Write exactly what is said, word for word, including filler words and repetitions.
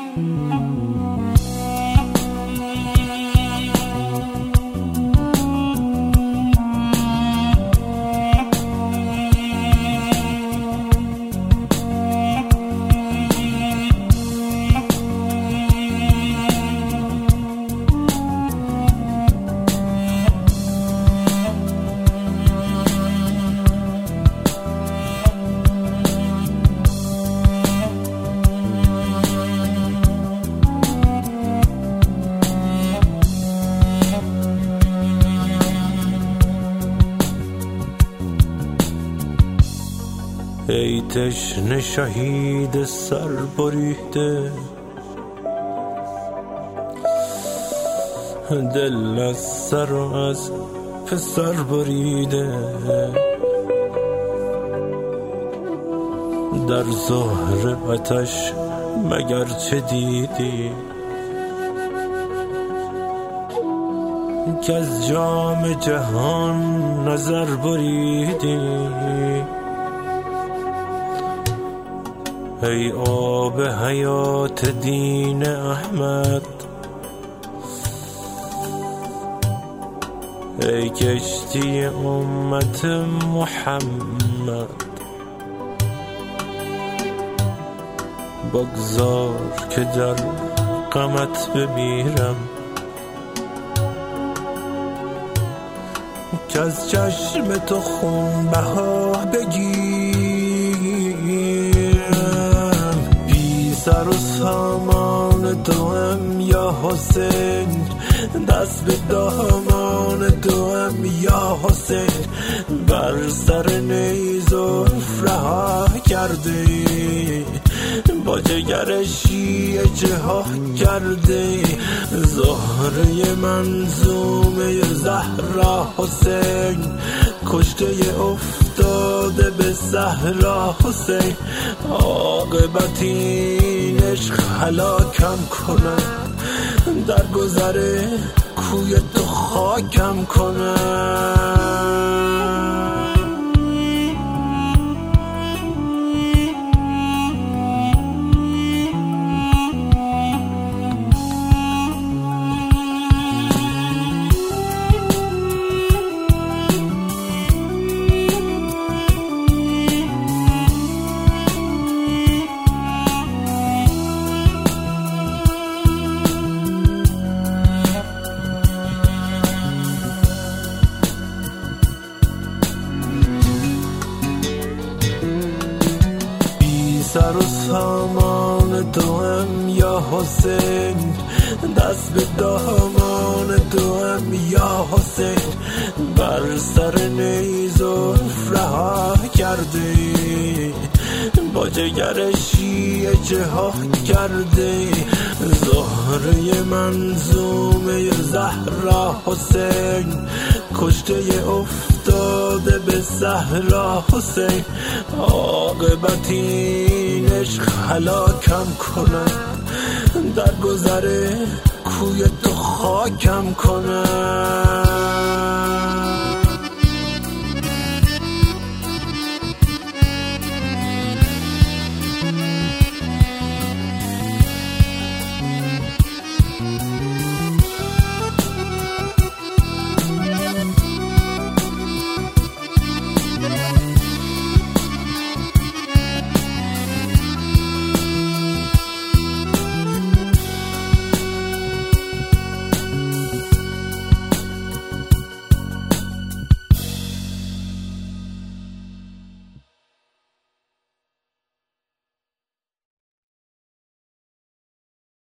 ای تشنه شهید سر بریده، دل از سر و از پسر بریده، در زهر آتش مگر چه دیدی که از جام جهان نظر بریدی؟ ای آب حیات دین احمد، ای کشتی امت محمد، بگذار که در غمت بمیرم، که از چشم تو خون بها بگیرم. بی سر و سامان تو هم یا حسین، دست به دامان تو هم یا حسین، بر سر نیزلف رها کرده، با جگر شیعه جهاد کرده، زهره منظومه زهرا حسین، کشته افتاده به صحرا حسین، عاقبت این عشق هلاکم کند، در گذر کوی تو خاکم کند. سر و سامان تو هم یا حسین، دست به دامان تو هم یا حسین، بر سر نیزلف رها کرده، با جگر شیعه جهاد کرده، زهره منظومه زهرا حسین، کشته افتاده به صحرا حسین، عاقبت این عشق هلاکم کند، در گذر کوی تو خاکم کند.